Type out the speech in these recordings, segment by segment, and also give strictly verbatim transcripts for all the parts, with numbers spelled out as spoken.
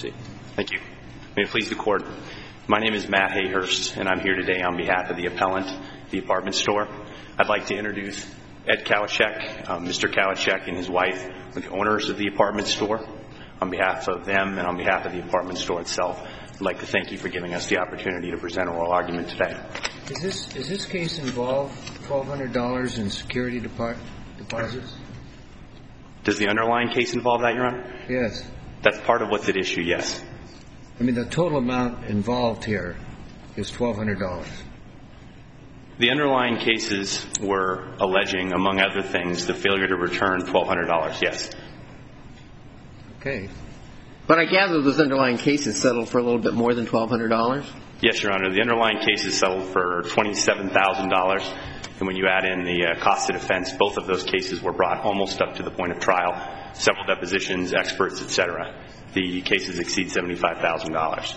proceed. Thank you. May it please the Court. My name is Matt Hayhurst, and I'm here today on behalf of the appellant, the apartment store. I'd like to introduce Ed Kowachek. Um, Mister Kowachek and his wife are the owners of the apartment store. On behalf of them and on behalf of the apartment store itself, I'd like to thank you for giving us the opportunity to present oral argument today. Is this, does this case involve twelve hundred dollars in security depart, deposits? Does the underlying case involve that, Your Honor? Yes. That's part of what's at issue, yes. I mean, the total amount involved here is twelve hundred dollars. The underlying cases were alleging, among other things, the failure to return twelve hundred dollars, yes. Okay. But I gather those underlying cases settled for a little bit more than twelve hundred dollars? Yes, Your Honor. The underlying cases settled for twenty-seven thousand dollars. And when you add in the uh, cost of defense, both of those cases were brought almost up to the point of trial. Several depositions, experts, et cetera. The cases exceed seventy-five thousand dollars.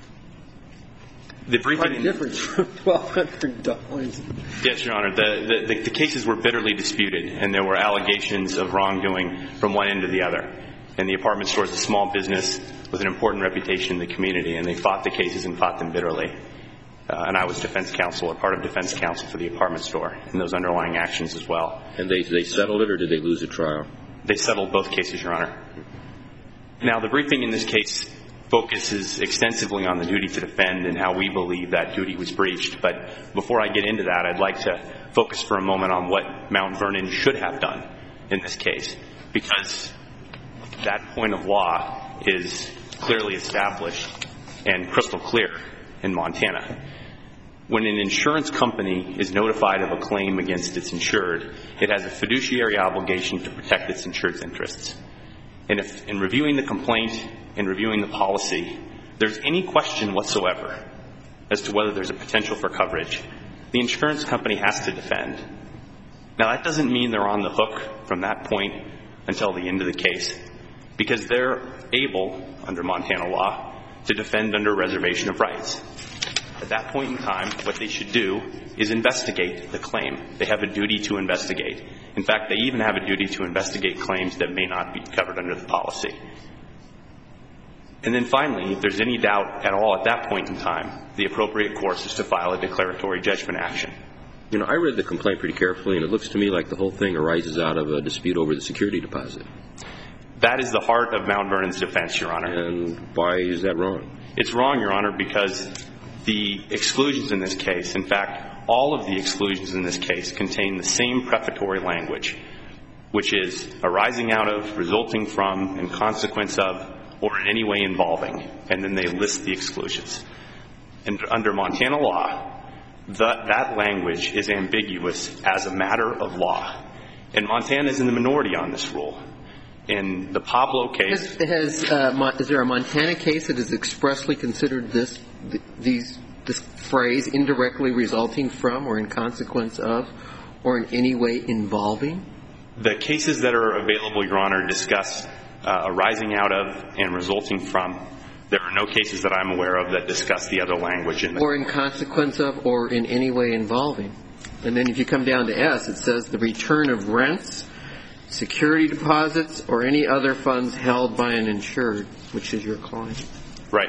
The briefing Quite a difference from twelve hundred dollars. Yes, Your Honor. The, the, the cases were bitterly disputed, and there were allegations of wrongdoing from one end to the other. And the apartment store is a small business with an important reputation in the community, and they fought the cases and fought them bitterly. Uh, and I was defense counsel, or part of defense counsel for the apartment store in those underlying actions as well. And they, they settled it, or did they lose a trial? They settled both cases, Your Honor. Now, the briefing in this case focuses extensively on the duty to defend and how we believe that duty was breached. But before I get into that, I'd like to focus for a moment on what Mount Vernon should have done in this case, because that point of law is clearly established and crystal clear in Montana. When an insurance company is notified of a claim against its insured, it has a fiduciary obligation to protect its insured's interests. And if in reviewing the complaint and reviewing the policy, there's any question whatsoever as to whether there's a potential for coverage, the insurance company has to defend. Now, that doesn't mean they're on the hook from that point until the end of the case, because they're able, under Montana law, to defend under reservation of rights. At that point in time, what they should do is investigate the claim. They have a duty to investigate. In fact, they even have a duty to investigate claims that may not be covered under the policy. And then finally, if there's any doubt at all at that point in time, the appropriate course is to file a declaratory judgment action. You know, I read the complaint pretty carefully, and it looks to me like the whole thing arises out of a dispute over the security deposit. That is the heart of Mount Vernon's defense, Your Honor. And why is that wrong? It's wrong, Your Honor, because the exclusions in this case, in fact, all of the exclusions in this case contain the same prefatory language, which is arising out of, resulting from, in consequence of, or in any way involving. And then they list the exclusions. And under Montana law, that, that language is ambiguous as a matter of law. And Montana is in the minority on this rule. In the Pablo case, has, has, uh, is there a Montana case that has expressly considered this, these, this phrase indirectly resulting from, or in consequence of, or in any way involving? The cases that are available, Your Honor, discuss uh, arising out of and resulting from. There are no cases that I'm aware of that discuss the other language. In the or in consequence of, or in any way involving. And then if you come down to S, it says the return of rents, security deposits, or any other funds held by an insured, which is your client. Right.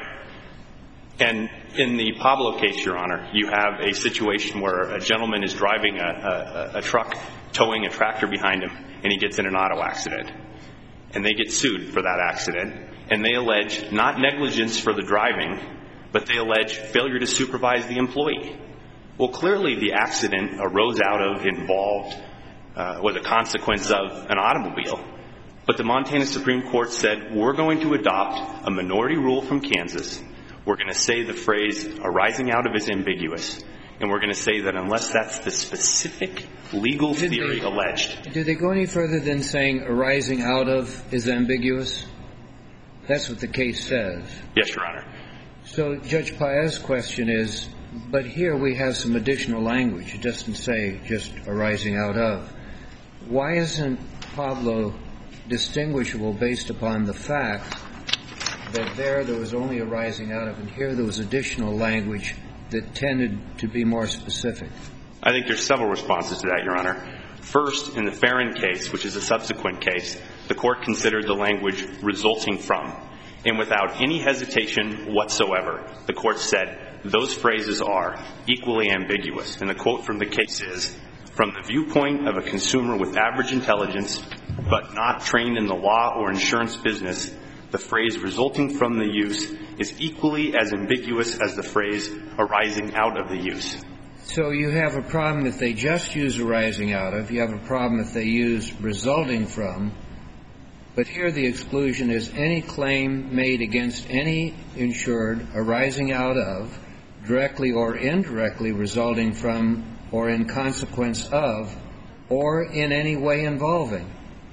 And in the Pablo case, Your Honor, you have a situation where a gentleman is driving a, a, a truck, towing a tractor behind him, and he gets in an auto accident. And they get sued for that accident, and they allege not negligence for the driving, but they allege failure to supervise the employee. Well, clearly the accident arose out of, involved, Uh, was a consequence of an automobile. But the Montana Supreme Court said, we're going to adopt a minority rule from Kansas. We're going to say the phrase arising out of is ambiguous. And we're going to say that unless that's the specific legal Did theory they, alleged. Do they go any further than saying arising out of is ambiguous? That's what the case says. Yes, Your Honor. So Judge Paez's question is, but here we have some additional language. It doesn't say just arising out of. Why isn't Pablo distinguishable based upon the fact that there there was only arising out of, and here there was additional language that tended to be more specific? I think there's several responses to that, Your Honor. First, in the Farron case, which is a subsequent case, the court considered the language resulting from. And without any hesitation whatsoever, the court said those phrases are equally ambiguous. And the quote from the case is, "From the viewpoint of a consumer with average intelligence, but not trained in the law or insurance business, the phrase resulting from the use is equally as ambiguous as the phrase arising out of the use." So you have a problem if they just use arising out of. You have a problem if they use resulting from. But here the exclusion is any claim made against any insured arising out of, directly or indirectly resulting from, or in consequence of, or in any way involving.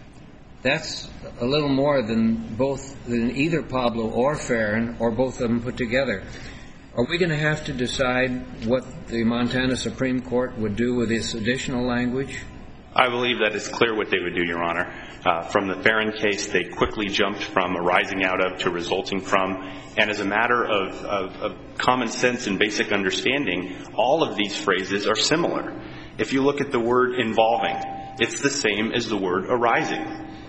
That's a little more than both than either Pablo or Farron or both of them put together. Are we going to have to decide what the Montana Supreme Court would do with this additional language? I believe that it's clear what they would do, Your Honor. Uh, from the Farron case, they quickly jumped from arising out of to resulting from. And as a matter of, of, of common sense and basic understanding, all of these phrases are similar. If you look at the word involving, it's the same as the word arising.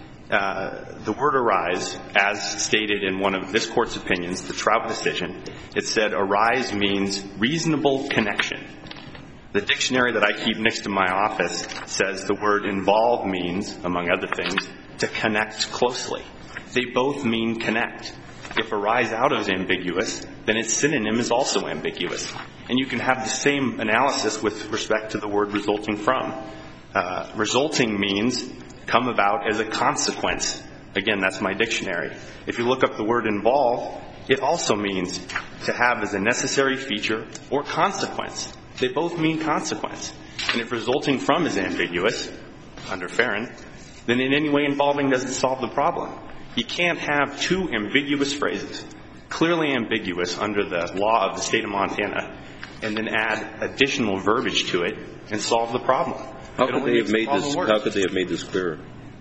Uh, the word arise, as stated in one of this court's opinions, the Trout decision, it said arise means reasonable connection. The dictionary that I keep next to my office says the word involve means, among other things, to connect closely. They both mean connect. If arise out of is ambiguous, then its synonym is also ambiguous. And you can have the same analysis with respect to the word resulting from. Uh, resulting means come about as a consequence. Again, that's my dictionary. If you look up the word involve, it also means to have as a necessary feature or consequence. They both mean consequence. And if resulting from is ambiguous, under Farron, then in any way involving doesn't solve the problem. You can't have two ambiguous phrases, clearly ambiguous under the law of the state of Montana, and then add additional verbiage to it and solve the problem. How could they have made this, how could they have made this clearer?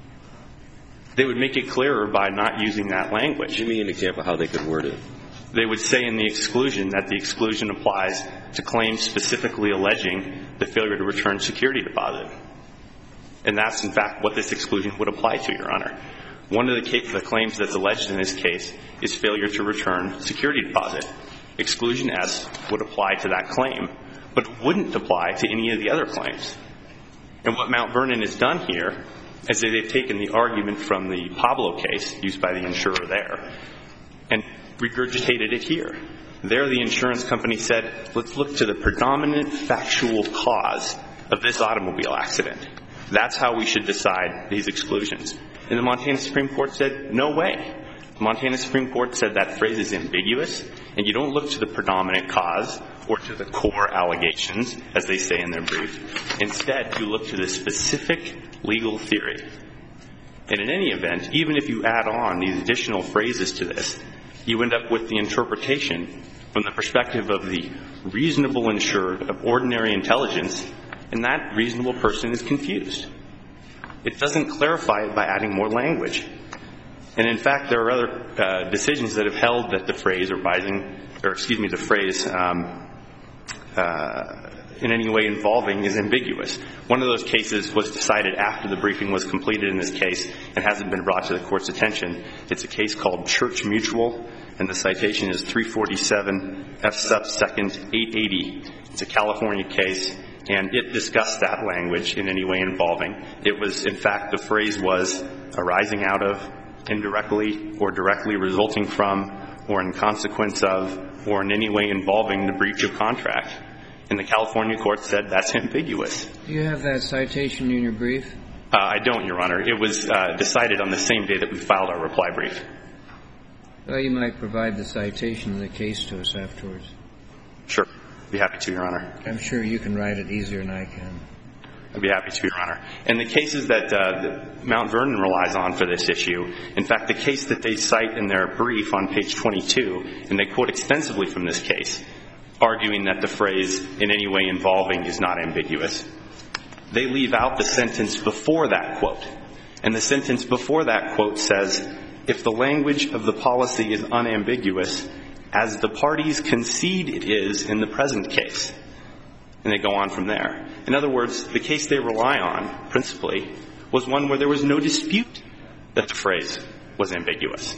They would make it clearer by not using that language. Give me an example of how they could word it. They would say in the exclusion that the exclusion applies to claims specifically alleging the failure to return security deposit. And that's, in fact, what this exclusion would apply to, Your Honor. One of the, case, the claims that's alleged in this case is failure to return security deposit. Exclusion S would apply to that claim, but wouldn't apply to any of the other claims. And what Mount Vernon has done here is that they've taken the argument from the Pablo case used by the insurer there and regurgitated it here. There the insurance company said, let's look to the predominant factual cause of this automobile accident. That's how we should decide these exclusions. And the Montana Supreme Court said, no way. The Montana Supreme Court said that phrase is ambiguous, and you don't look to the predominant cause or to the core allegations, as they say in their brief. Instead, you look to the specific legal theory. And in any event, even if you add on these additional phrases to this, you end up with the interpretation from the perspective of the reasonable insured of ordinary intelligence, and that reasonable person is confused. It doesn't clarify it by adding more language. And in fact, there are other uh, decisions that have held that the phrase arising, or excuse me, the phrase um, uh, in any way involving is ambiguous. One of those cases was decided after the briefing was completed in this case and hasn't been brought to the court's attention. It's a case called Church Mutual, and the citation is three forty-seven F sub second eight eighty. It's a California case, and it discussed that language in any way involving. It was, in fact, the phrase was arising out of, indirectly or directly resulting from, or in consequence of, or in any way involving the breach of contract. And the California court said that's ambiguous. Do you have that citation in your brief? Uh, I don't, Your Honor. It was uh, decided on the same day that we filed our reply brief. Well, you might provide the citation of the case to us afterwards. Sure. I'd be happy to, Your Honor. I'm sure you can write it easier than I can. I'd be happy to, Your Honor. And the cases that, uh, that Mount Vernon relies on for this issue, in fact, the case that they cite in their brief on page twenty-two, and they quote extensively from this case, arguing that the phrase in any way involving is not ambiguous, they leave out the sentence before that quote. And the sentence before that quote says, if the language of the policy is unambiguous, as the parties concede it is in the present case. And they go on from there. In other words, the case they rely on, principally, was one where there was no dispute that the phrase was ambiguous.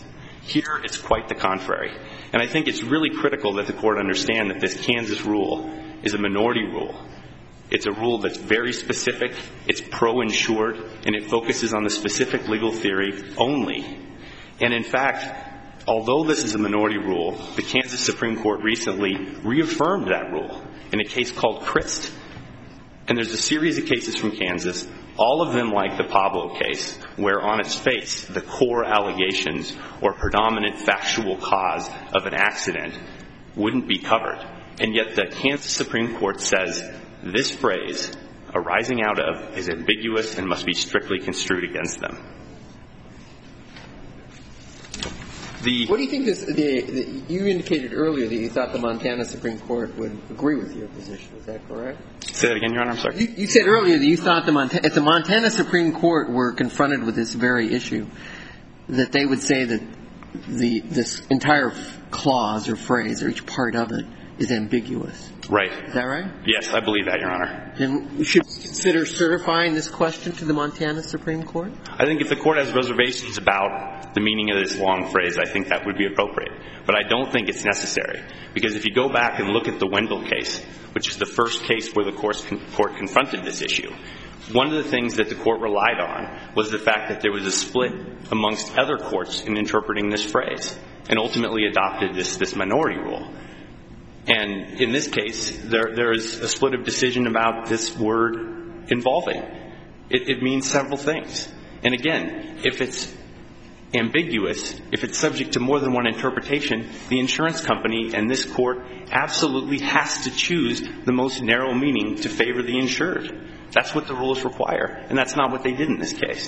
Here, it's quite the contrary. And I think it's really critical that the Court understand that this Kansas rule is a minority rule. It's a rule that's very specific, it's pro-insured, and it focuses on the specific legal theory only. And in fact, although this is a minority rule, the Kansas Supreme Court recently reaffirmed that rule in a case called Christ. And there's a series of cases from Kansas, all of them like the Pablo case, where on its face, the core allegations or predominant factual cause of an accident wouldn't be covered. And yet the Kansas Supreme Court says this phrase, arising out of, is ambiguous and must be strictly construed against them. The What do you think this, the, the, you indicated earlier that you thought the Montana Supreme Court would agree with your position. Is that correct? Say that again, Your Honor. I'm sorry. You, you said earlier that you thought the Montana, if the Montana Supreme Court were confronted with this very issue, that they would say that the this entire clause or phrase or each part of it is ambiguous. Right. Is that right? Yes, I believe that, Your Honor. Then we should consider certifying this question to the Montana Supreme Court? I think if the Court has reservations about the meaning of this long phrase, I think that would be appropriate. But I don't think it's necessary. Because if you go back and look at the Wendell case, which is the first case where the Court confronted this issue, one of the things that the Court relied on was the fact that there was a split amongst other courts in interpreting this phrase, and ultimately adopted this, this minority rule. And in this case, there, there is a split of decision about this word involving. It, it means several things. And again, if it's ambiguous, if it's subject to more than one interpretation, the insurance company and this Court absolutely has to choose the most narrow meaning to favor the insured. That's what the rules require, and that's not what they did in this case.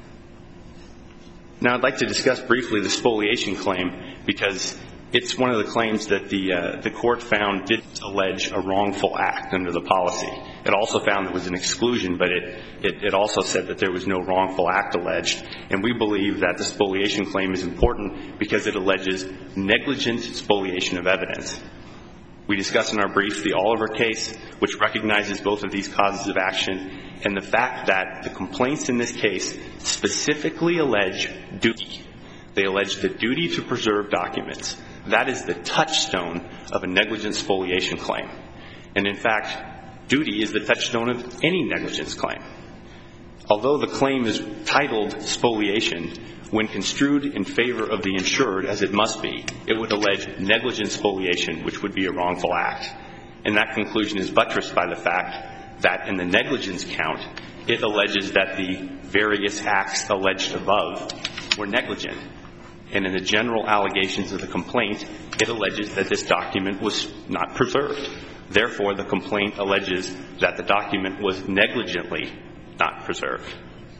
Now, I'd like to discuss briefly the spoliation claim, because it's one of the claims that the uh, the Court found did allege a wrongful act under the policy. It also found there was an exclusion, but it, it, it also said that there was no wrongful act alleged. And we believe that the spoliation claim is important because it alleges negligent spoliation of evidence. We discussed in our brief the Oliver case, which recognizes both of these causes of action, and the fact that the complaints in this case specifically allege duty. They allege the duty to preserve documents. That is the touchstone of a negligent spoliation claim. And in fact, duty is the touchstone of any negligence claim. Although the claim is titled spoliation, when construed in favor of the insured, as it must be, it would allege negligent spoliation, which would be a wrongful act. And that conclusion is buttressed by the fact that in the negligence count, it alleges that the various acts alleged above were negligent. And in the general allegations of the complaint, it alleges that this document was not preserved. Therefore, the complaint alleges that the document was negligently not preserved.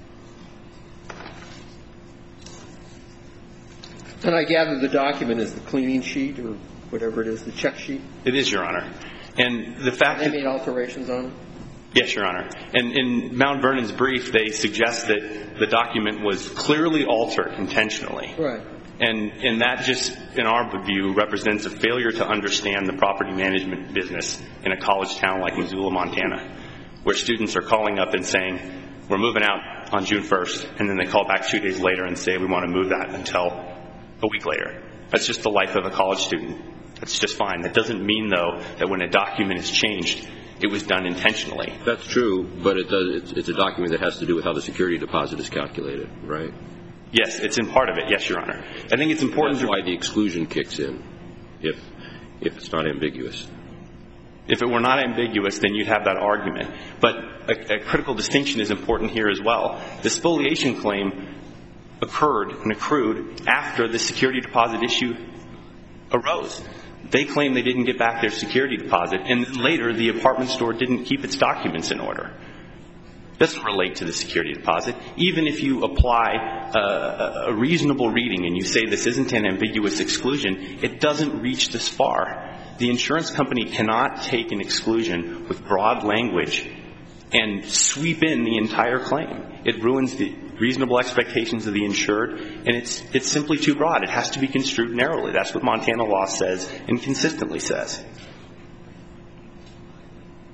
And I gather the document is the cleaning sheet or whatever it is, the check sheet? It is, Your Honor. And the fact They that... made alterations on it? Yes, Your Honor. And in Mount Vernon's brief, they suggest that the document was clearly altered intentionally. Right. And, and that just, in our view, represents a failure to understand the property management business in a college town like Missoula, Montana, where students are calling up and saying, we're moving out on June first, and then they call back two days later and say, we want to move that until a week later. That's just the life of a college student. That's just fine. That doesn't mean, though, that when a document is changed, it was done intentionally. That's true, but it does, it's, it's a document that has to do with how the security deposit is calculated, right? Yes, it's in part of it. Yes, Your Honor. I think it's important. That's why the exclusion kicks in, if if it's not ambiguous. If it were not ambiguous, then you'd have that argument. But a, a critical distinction is important here as well. The spoliation claim occurred and accrued after the security deposit issue arose. They claim they didn't get back their security deposit, and then later the apartment store didn't keep its documents in order. It doesn't relate to the security deposit. Even if you apply a, a reasonable reading and you say this isn't an ambiguous exclusion, it doesn't reach this far. The insurance company cannot take an exclusion with broad language and sweep in the entire claim. It ruins the reasonable expectations of the insured, and it's it's simply too broad. It has to be construed narrowly. That's what Montana law says and consistently says.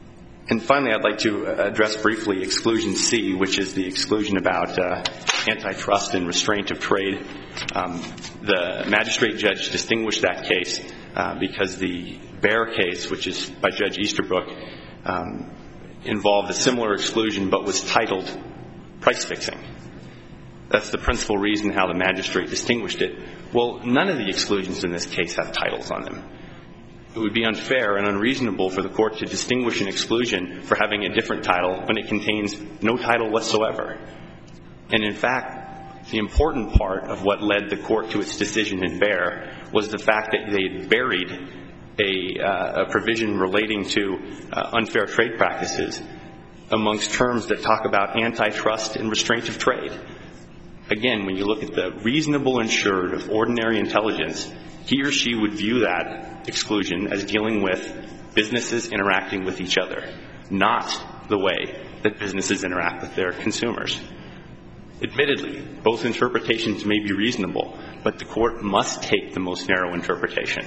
And finally, I'd like to address briefly Exclusion C, which is the exclusion about uh, antitrust and restraint of trade. Um, the magistrate judge distinguished that case uh, because the Bear case, which is by Judge Easterbrook, um, involved a similar exclusion but was titled price fixing. That's the principal reason how the magistrate distinguished it. Well, none of the exclusions in this case have titles on them. It would be unfair and unreasonable for the court to distinguish an exclusion for having a different title when it contains no title whatsoever. And in fact, the important part of what led the court to its decision in Bear was the fact that they had buried a, uh, a provision relating to uh, unfair trade practices amongst terms that talk about antitrust and restraint of trade. Again, when you look at the reasonable insured of ordinary intelligence, he or she would view that exclusion as dealing with businesses interacting with each other, not the way that businesses interact with their consumers. Admittedly, both interpretations may be reasonable, but the court must take the most narrow interpretation.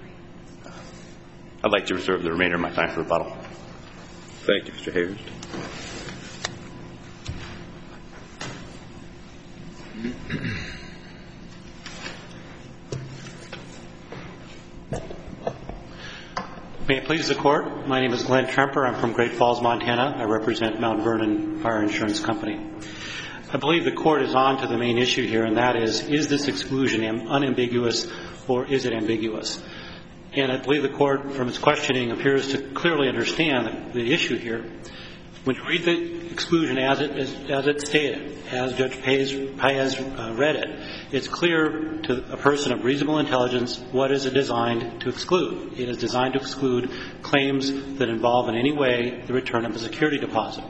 I'd like to reserve the remainder of my time for rebuttal. Thank you, Mister Hayhurst. May it please the Court, my name is Glenn Tremper. I'm from Great Falls, Montana. I represent Mount Vernon Fire Insurance Company. I believe the Court is on to the main issue here, and that is, is this exclusion unambiguous or is it ambiguous? And I believe the Court, from its questioning, appears to clearly understand the issue here. When you read the exclusion as it is, as it stated, as Judge Paez, Paez uh, read it, it's clear to a person of reasonable intelligence what is it designed to exclude. It is designed to exclude claims that involve in any way the return of a security deposit.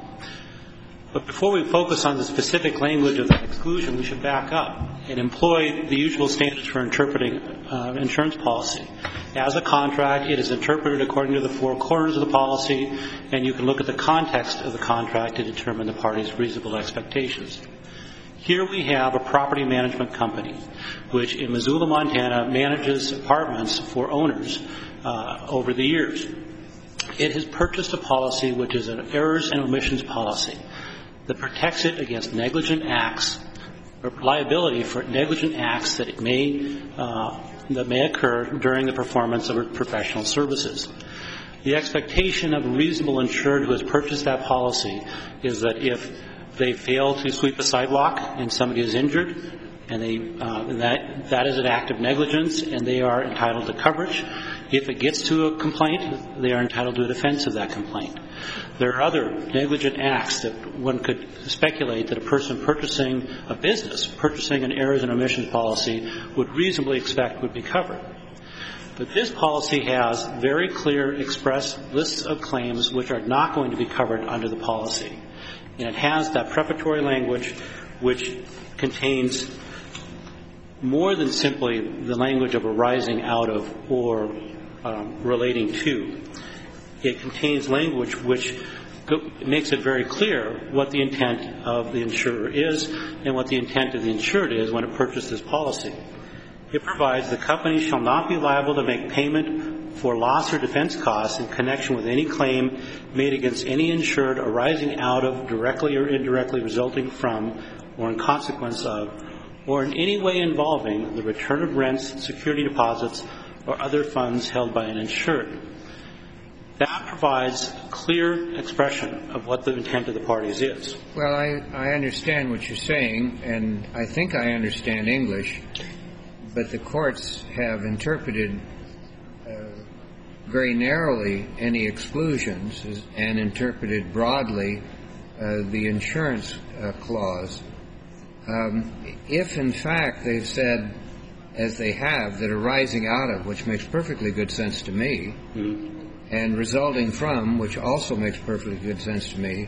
But before we focus on the specific language of that exclusion, we should back up and employ the usual standards for interpreting uh, insurance policy. As a contract, it is interpreted according to the four corners of the policy, and you can look at the context of the contract to determine the party's reasonable expectations. Here we have a property management company, which in Missoula, Montana, manages apartments for owners uh, over the years. It has purchased a policy which is an errors and omissions policy that protects it against negligent acts or liability for negligent acts that it may uh, that may occur during the performance of professional services. The expectation of a reasonable insured who has purchased that policy is that if they fail to sweep a sidewalk and somebody is injured, and they uh, and that that is an act of negligence, and they are entitled to coverage. If it gets to a complaint, they are entitled to a defense of that complaint. There are other negligent acts that one could speculate that a person purchasing a business, purchasing an errors and omissions policy, would reasonably expect would be covered. But this policy has very clear express lists of claims which are not going to be covered under the policy. And it has that preparatory language which contains more than simply the language of arising out of or um, relating to. It contains language which go, makes it very clear what the intent of the insurer is and what the intent of the insured is when it purchases this policy. It provides the company shall not be liable to make payment for loss or defense costs in connection with any claim made against any insured arising out of, directly or indirectly resulting from, or in consequence of, or in any way involving the return of rents, security deposits, or other funds held by an insured. That provides clear expression of what the intent of the parties is. Well, I, I understand what you're saying, and I think I understand English, but the courts have interpreted uh, very narrowly any exclusions and interpreted broadly uh, the insurance uh, clause. Um, if, in fact, they've said, as they have, that arising out of, which makes perfectly good sense to me, mm-hmm. and resulting from, which also makes perfectly good sense to me,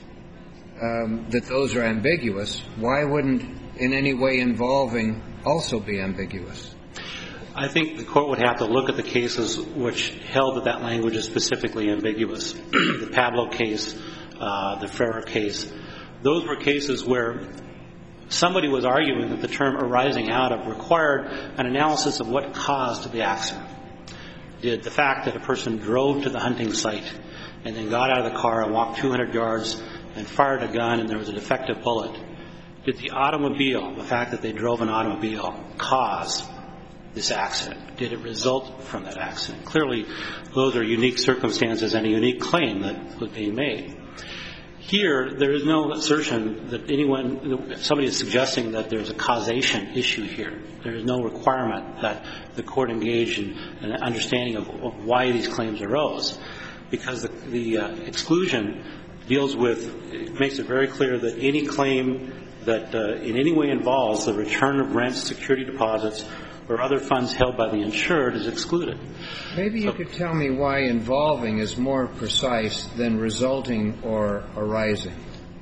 um, that those are ambiguous, why wouldn't in any way involving also be ambiguous? I think the court would have to look at the cases which held that that language is specifically ambiguous. The Pablo case, uh, the Ferrer case, those were cases where somebody was arguing that the term arising out of required an analysis of what caused the accident. Did the fact that a person drove to the hunting site and then got out of the car and walked two hundred yards and fired a gun and there was a defective bullet, did the automobile, the fact that they drove an automobile, cause this accident? Did it result from that accident? Clearly, those are unique circumstances and a unique claim that was being made. Here, there is no assertion that anyone, somebody is suggesting that there's a causation issue here. There is no requirement that the court engage in an understanding of, of why these claims arose, because the, the uh, exclusion deals with, it makes it very clear that any claim that uh, in any way involves the return of rents, security deposits, or other funds held by the insured is excluded. Maybe you could tell me why involving is more precise than resulting or arising.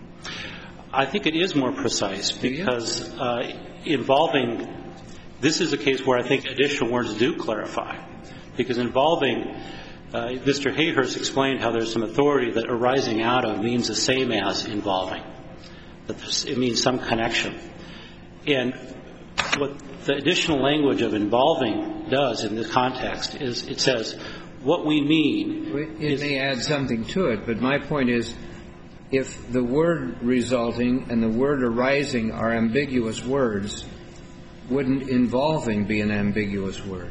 I think it is more precise because uh, involving, this is a case where I think additional words do clarify. Because involving, uh, Mister Hayhurst explained how there's some authority that arising out of means the same as involving. That it means some connection. And what the additional language of involving does in this context is it says what we mean. It is, may add something to it, but my point is if the word resulting and the word arising are ambiguous words, wouldn't involving be an ambiguous word?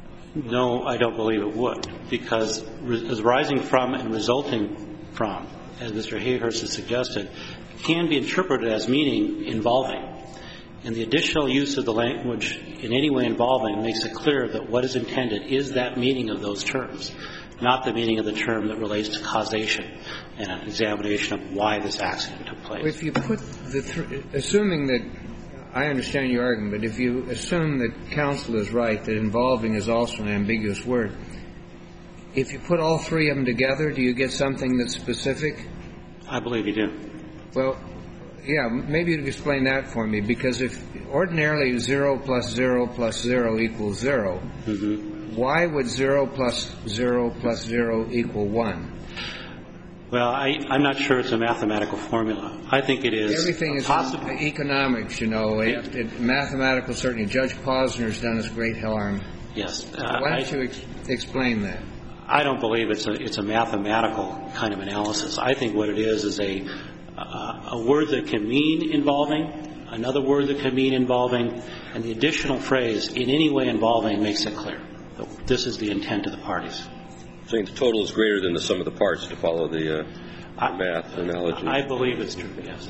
No, I don't believe it would, because arising from and resulting from, as Mister Hayhurst has suggested, can be interpreted as meaning involving. And the additional use of the language in any way involving makes it clear that what is intended is that meaning of those terms, not the meaning of the term that relates to causation and an examination of why this accident took place. If you put the th- assuming that I understand your argument, but if you assume that counsel is right, that involving is also an ambiguous word, if you put all three of them together, do you get something that's specific? I believe you do. Well, yeah, maybe you'd explain that for me, because if ordinarily zero plus zero plus zero equals zero, mm-hmm. why would zero plus zero plus zero equal one? Well, I, I'm not sure it's a mathematical formula. I think it is. Everything is possible. Economics, you know. It, it, mathematical, certainly. Judge Posner's done us great harm. Yes. Uh, Why don't I, you ex- explain that? I don't believe it's a it's a mathematical kind of analysis. I think what it is is a uh, a word that can mean involving, another word that can mean involving, and the additional phrase in any way involving makes it clear that this is the intent of the parties. Saying the total is greater than the sum of the parts, to follow the, uh, the math analogy. I believe it's true, yes.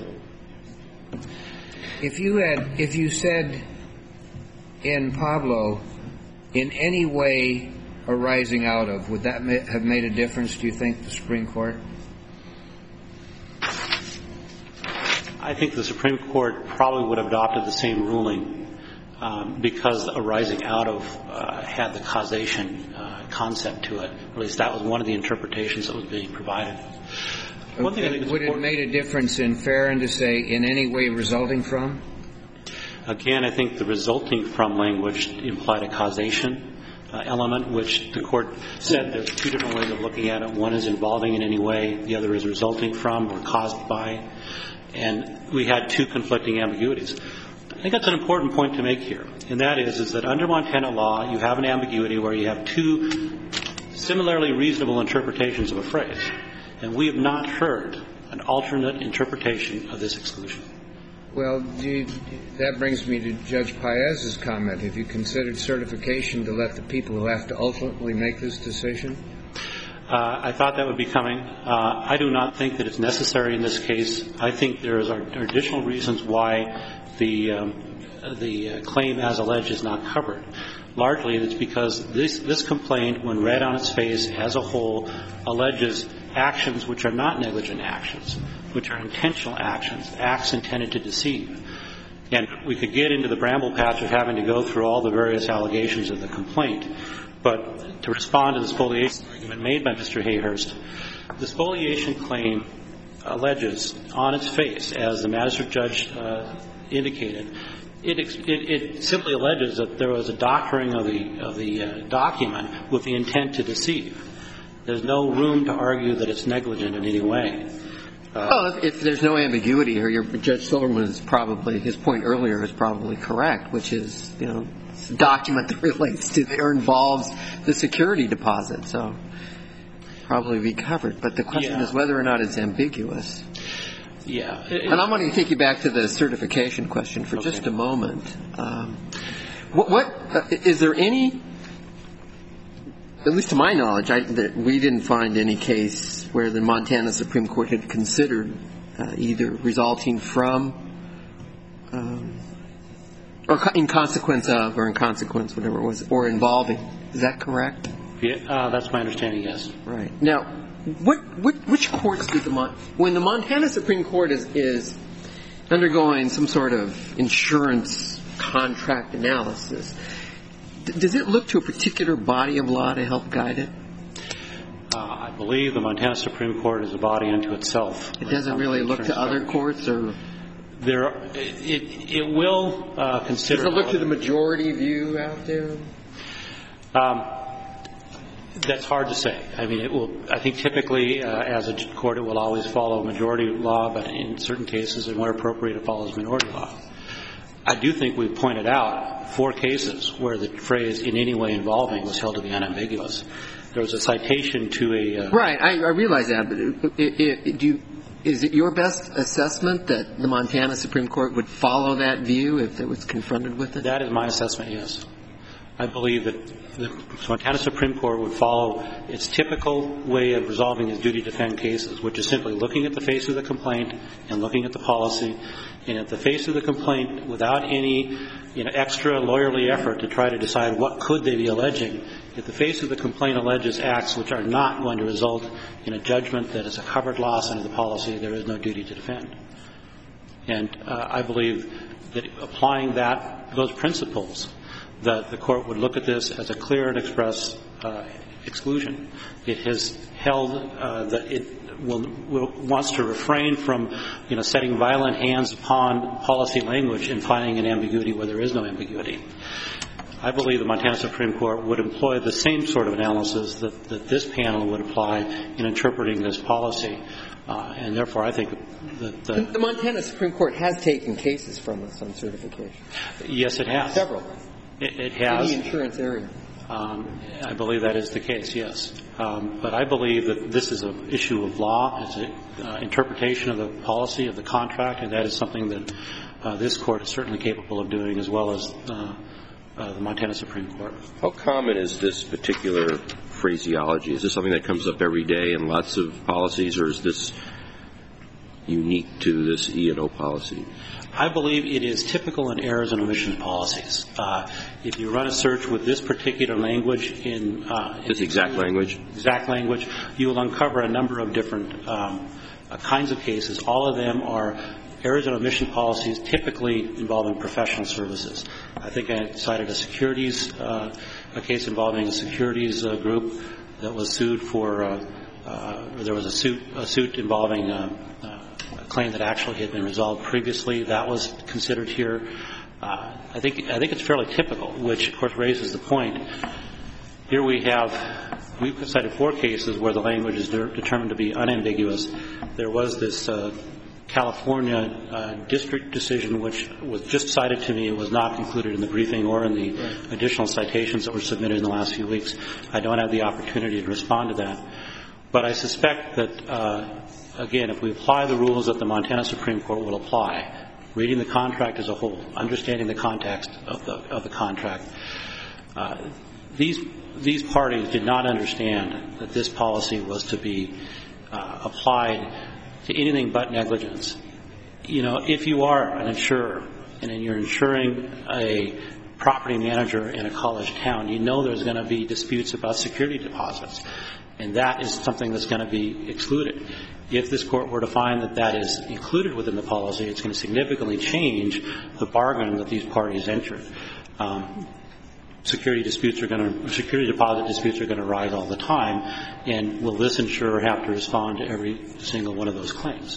If you had, if you said in Pablo, in any way arising out of, would that ma- have made a difference, do you think, the Supreme Court? I think the Supreme Court probably would have adopted the same ruling um, because arising out of uh, had the causation uh, concept to it. At least that was one of the interpretations that was being provided. One thing I think is would it have made a difference in Farron to say in any way resulting from? Again, I think the resulting from language implied a causation uh, element, which the Court said there's two different ways of looking at it. One is involving in any way. The other is resulting from or caused by. And we had two conflicting ambiguities. I think that's an important point to make here, and that is, is that under Montana law, you have an ambiguity where you have two similarly reasonable interpretations of a phrase, and we have not heard an alternate interpretation of this exclusion. Well, do you, that brings me to Judge Paez's comment. Have you considered certification to let the people who have to ultimately make this decision? Uh, I thought that would be coming. Uh, I do not think that it's necessary in this case. I think there is are additional reasons why the um, the uh, claim as alleged is not covered. Largely, it's because this this complaint, when read on its face as a whole, alleges actions which are not negligent actions, which are intentional actions, acts intended to deceive. And we could get into the bramble patch of having to go through all the various allegations of the complaint. But to respond to the spoliation argument made by Mister Hayhurst, the spoliation claim alleges on its face, as the magistrate judge uh, indicated, it, it, it simply alleges that there was a doctoring of the, of the uh, document with the intent to deceive. There's no room to argue that it's negligent in any way. Uh, well, if, if there's no ambiguity here, your, Judge Silverman is probably, his point earlier is probably correct, which is, you know, it's a document that relates to or involves the security deposit. So probably be covered. But the question Yeah. is whether or not it's ambiguous. Yeah. And I want to take you back to the certification question for Okay. just a moment. Um, what, what uh, is there any, at least to my knowledge, I, that we didn't find any case where the Montana Supreme Court had considered uh, either resulting from um, or co- in consequence of, or in consequence, whatever it was, or involving. Is that correct? Yeah, uh, that's my understanding, yes. Right. Now, what, what which courts did the Mon- when the Montana Supreme Court is, is undergoing some sort of insurance contract analysis, d- does it look to a particular body of law to help guide it? Uh, I believe the Montana Supreme Court is a body unto itself. It doesn't really look to other courts, or There, it, it will uh, consider. does it look to the majority view out there? Um, that's hard to say. I mean, it will. I think typically, uh, as a court, it will always follow majority law, but in certain cases, and where appropriate, it follows minority law. I do think we've pointed out four cases where the phrase "in any way involving" was held to be unambiguous. There was a citation to a. Uh, right, I, I realize that, but it, it, it, do you, is it your best assessment that the Montana Supreme Court would follow that view if it was confronted with it? That is my assessment, yes. I believe that the Montana Supreme Court would follow its typical way of resolving its duty to defend cases, which is simply looking at the face of the complaint and looking at the policy, and at the face of the complaint, without any, you know, extra lawyerly effort to try to decide what could they be alleging. If the face of the complaint alleges acts which are not going to result in a judgment that is a covered loss under the policy, there is no duty to defend. And uh, I believe that applying that, those principles, that the court would look at this as a clear and express uh, exclusion. It has held uh, that it will, will wants to refrain from, you know, setting violent hands upon policy language and finding an ambiguity where there is no ambiguity. I believe the Montana Supreme Court would employ the same sort of analysis that, that this panel would apply in interpreting this policy. Uh, and therefore, I think that the, the Montana Supreme Court has taken cases from us on certification. Yes, it has. Several. It, it has. In the insurance area. Um, I believe that is the case, yes. Um, but I believe that this is an issue of law. It's an uh, interpretation of the policy, of the contract, and that is something that uh, this Court is certainly capable of doing, as well as uh, uh, the Montana Supreme Court. How common is this particular phraseology? Is this something that comes up every day in lots of policies, or is this unique to this E and O policy? I believe it is typical in errors and omissions policies. Uh, if you run a search with this particular language in uh, this exact language, exact language, you will uncover a number of different um, uh, kinds of cases. All of them are errors and omission policies, typically involving professional services. I think I cited a securities, uh, a case involving a securities uh, group that was sued for. Uh, uh, there was a suit, a suit involving. Uh, uh, A claim that actually had been resolved previously. That was considered here. Uh, I think I think it's fairly typical, which of course raises the point. Here we have we've cited four cases where the language is de- determined to be unambiguous. There was this uh, California uh, district decision which was just cited to me. It was not included in the briefing or in the right. additional citations that were submitted in the last few weeks. I don't have the opportunity to respond to that, but I suspect that. Uh, Again, if we apply the rules that the Montana Supreme Court will apply, reading the contract as a whole, understanding the context of the of the contract, uh, these these parties did not understand that this policy was to be uh, applied to anything but negligence. You know, if you are an insurer and you're insuring a property manager in a college town, you know there's going to be disputes about security deposits, and that is something that's going to be excluded. If this Court were to find that that is included within the policy, it's going to significantly change the bargain that these parties entered. Um, security disputes are going to, security deposit disputes are going to rise all the time, and will this insurer have to respond to every single one of those claims?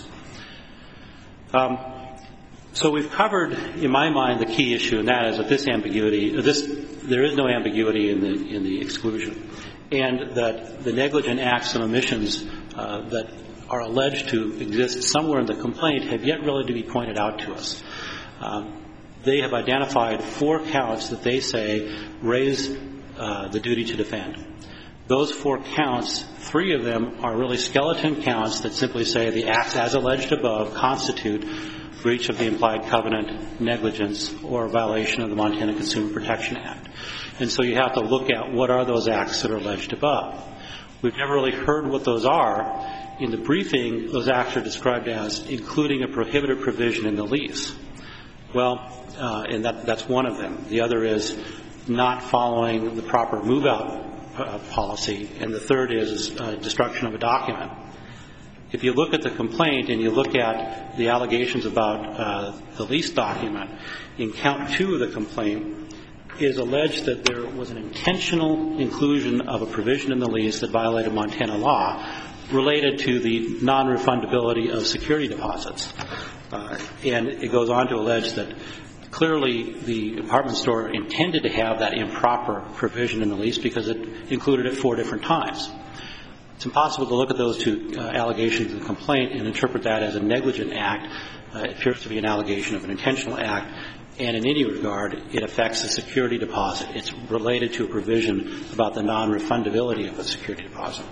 Um, so we've covered, in my mind, the key issue, and that is that this ambiguity, this there is no ambiguity in the in the exclusion, and that the negligent acts and omissions uh, that are alleged to exist somewhere in the complaint have yet really to be pointed out to us. Um, they have identified four counts that they say raise uh, the duty to defend. Those four counts, three of them are really skeleton counts that simply say the acts as alleged above constitute breach of the implied covenant, negligence, or violation of the Montana Consumer Protection Act. And so you have to look at what are those acts that are alleged above. We've never really heard what those are. In the briefing, those acts are described as including a prohibited provision in the lease. Well, uh, and that, that's one of them. The other is not following the proper move-out uh, policy. And the third is uh, destruction of a document. If you look at the complaint and you look at the allegations about uh, the lease document, in count two of the complaint is alleged that there was an intentional inclusion of a provision in the lease that violated Montana law related to the non-refundability of security deposits. Uh, and it goes on to allege that clearly the apartment store intended to have that improper provision in the lease because it included it four different times. It's impossible to look at those two uh, allegations of the complaint and interpret that as a negligent act. Uh, it appears to be an allegation of an intentional act, and in any regard, it affects the security deposit. It's related to a provision about the non-refundability of a security deposit.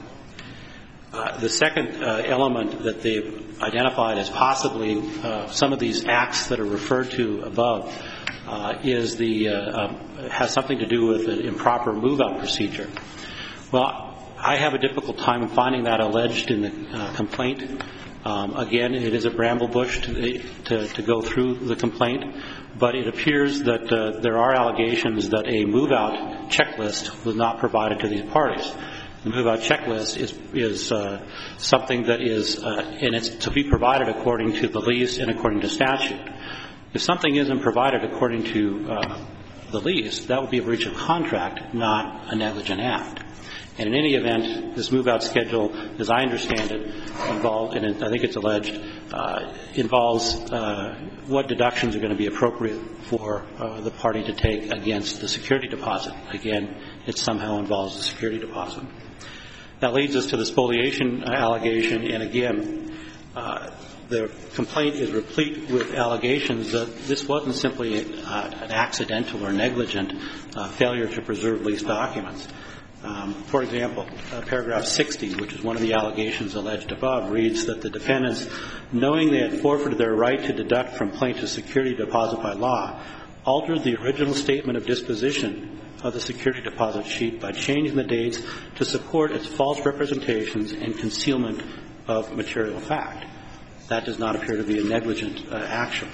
Uh, the second uh, element that they've identified as possibly uh, some of these acts that are referred to above uh, is the uh, uh, has something to do with an improper move-out procedure. Well, I have a difficult time finding that alleged in the uh, complaint. Um, again, it is a bramble bush to, to, to go through the complaint, but it appears that uh, there are allegations that a move-out checklist was not provided to these parties. The move-out checklist is, is uh, something that is, uh, and it's to be provided according to the lease and according to statute. If something isn't provided according to uh, the lease, that would be a breach of contract, not a negligent act. And in any event, this move-out schedule, as I understand it, involved, and I think it's alleged, uh, involves uh, what deductions are going to be appropriate for uh, the party to take against the security deposit. Again, it somehow involves the security deposit. That leads us to the spoliation allegation, and again, uh, the complaint is replete with allegations that this wasn't simply a, uh, an accidental or negligent uh, failure to preserve lease documents. Um, for example, uh, paragraph sixty, which is one of the allegations alleged above, reads that the defendants, knowing they had forfeited their right to deduct from plaintiff's security deposit by law, altered the original statement of disposition of the security deposit sheet by changing the dates to support its false representations and concealment of material fact. That does not appear to be a negligent uh, action.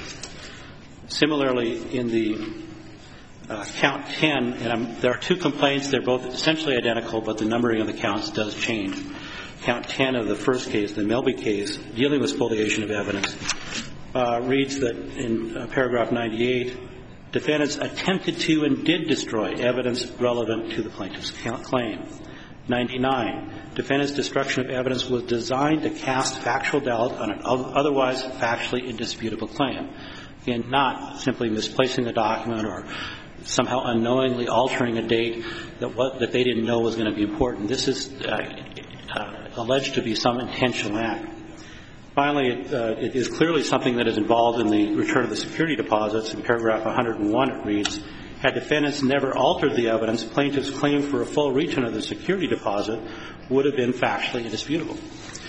Similarly, in the Uh, count ten, and I'm, there are two complaints. They're both essentially identical, but the numbering of the counts does change. Count ten of the first case, the Melby case, dealing with spoliation of evidence, uh, reads that in uh, paragraph ninety-eight, defendants attempted to and did destroy evidence relevant to the plaintiff's claim. ninety-nine, defendants' destruction of evidence was designed to cast factual doubt on an otherwise factually indisputable claim. Again, not simply misplacing the document or somehow unknowingly altering a date that what, that they didn't know was going to be important. This is uh, uh, alleged to be some intentional act. Finally, it, uh, it is clearly something that is involved in the return of the security deposits. In paragraph one hundred one, it reads, had defendants never altered the evidence, plaintiff's claim for a full return of the security deposit would have been factually indisputable.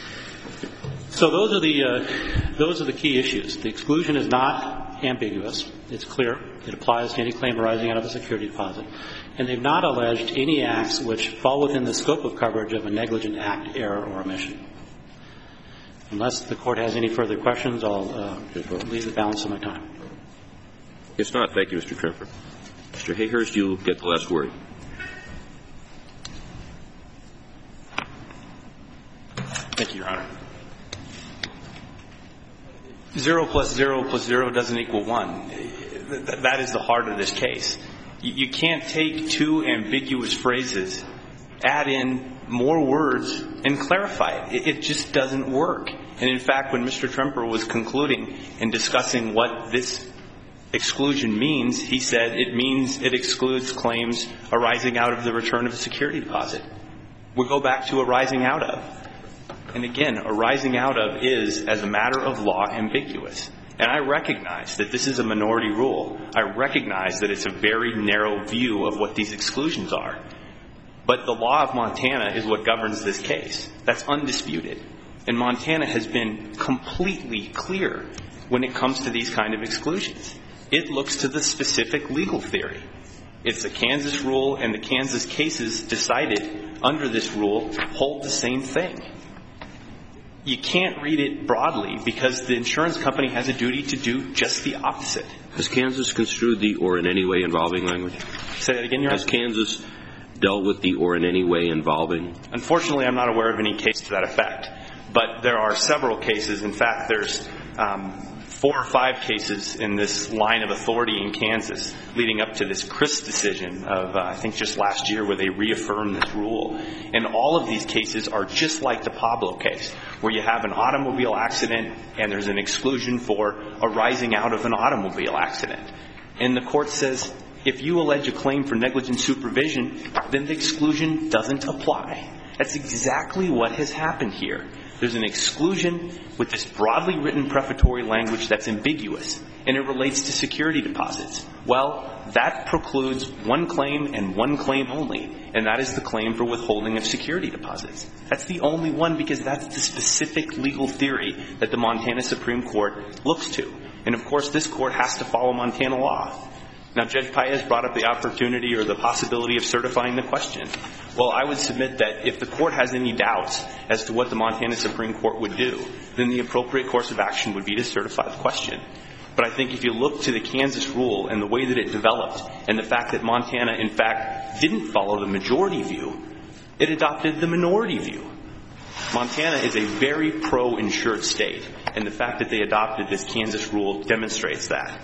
So those are the uh, those are the key issues. The exclusion is not ambiguous. It's clear. It applies to any claim arising out of a security deposit. And they've not alleged any acts which fall within the scope of coverage of a negligent act, error, or omission. Unless the Court has any further questions, I'll uh, leave the balance of my time. If not, thank you, Mister Tremper. Mister Hayhurst, you get the last word. Thank you, Your Honor. Zero plus zero plus zero doesn't equal one. That is the heart of this case. You can't take two ambiguous phrases, add in more words, and clarify it. It just doesn't work. And in fact, when Mister Tremper was concluding and discussing what this exclusion means, he said it means it excludes claims arising out of the return of a security deposit. We'll go back to arising out of. And again, arising out of is, as a matter of law, ambiguous. And I recognize that this is a minority rule. I recognize that it's a very narrow view of what these exclusions are. But the law of Montana is what governs this case. That's undisputed. And Montana has been completely clear when it comes to these kind of exclusions. It looks to the specific legal theory. It's a Kansas rule, and the Kansas cases decided under this rule hold the same thing. You can't read it broadly because the insurance company has a duty to do just the opposite. Has Kansas construed the or in any way involving language? Say that again, Your Honor? Has Kansas dealt with the or in any way involving? Unfortunately, I'm not aware of any case to that effect. But there are several cases. In fact, there's um, four or five cases in this line of authority in Kansas leading up to this Chris decision of, uh, I think, just last year where they reaffirmed this rule. And all of these cases are just like the Pablo case, where you have an automobile accident and there's an exclusion for arising out of an automobile accident. And the court says, if you allege a claim for negligent supervision, then the exclusion doesn't apply. That's exactly what has happened here. There's an exclusion with this broadly written prefatory language that's ambiguous, and it relates to security deposits. Well, that precludes one claim and one claim only, and that is the claim for withholding of security deposits. That's the only one because that's the specific legal theory that the Montana Supreme Court looks to. And, of course, this court has to follow Montana law. Now, Judge Paez brought up the opportunity or the possibility of certifying the question. Well, I would submit that if the court has any doubts as to what the Montana Supreme Court would do, then the appropriate course of action would be to certify the question. But I think if you look to the Kansas rule and the way that it developed and the fact that Montana, in fact, didn't follow the majority view, it adopted the minority view. Montana is a very pro-insured state, and the fact that they adopted this Kansas rule demonstrates that.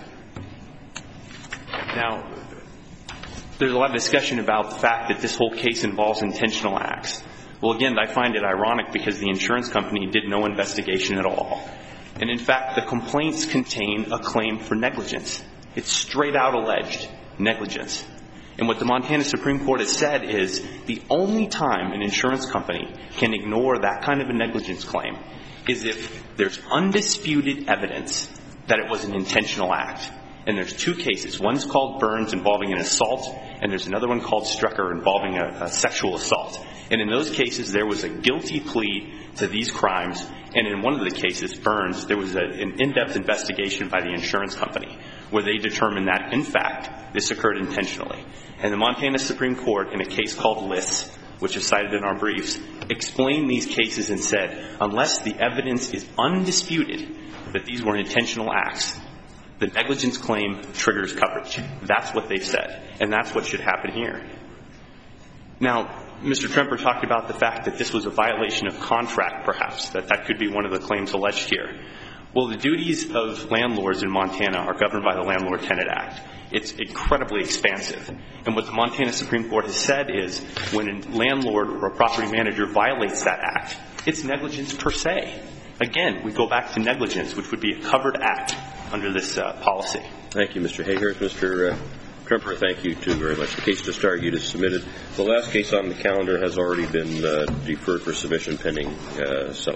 Now, there's a lot of discussion about the fact that this whole case involves intentional acts. Well, again, I find it ironic because the insurance company did no investigation at all. And, in fact, the complaints contain a claim for negligence. It's straight out alleged negligence. And what the Montana Supreme Court has said is the only time an insurance company can ignore that kind of a negligence claim is if there's undisputed evidence that it was an intentional act. And there's two cases. One's called Burns involving an assault, and there's another one called Strecker involving a, a sexual assault. And in those cases, there was a guilty plea to these crimes. And in one of the cases, Burns, there was a, an in-depth investigation by the insurance company where they determined that, in fact, this occurred intentionally. And the Montana Supreme Court, in a case called Liss, which is cited in our briefs, explained these cases and said, unless the evidence is undisputed that these were intentional acts, the negligence claim triggers coverage. That's what they've said, and that's what should happen here. Now, Mister Tremper talked about the fact that this was a violation of contract, perhaps, that that could be one of the claims alleged here. Well, the duties of landlords in Montana are governed by the Landlord-Tenant Act. It's incredibly expansive. And what the Montana Supreme Court has said is when a landlord or a property manager violates that act, it's negligence per se. Again, we go back to negligence, which would be a covered act under this uh, policy. Thank you, Mister Hayhurst. Mister Uh, Tremper, thank you, too, very much. The case just argued is submitted. The last case on the calendar has already been uh, deferred for submission pending uh, settlement.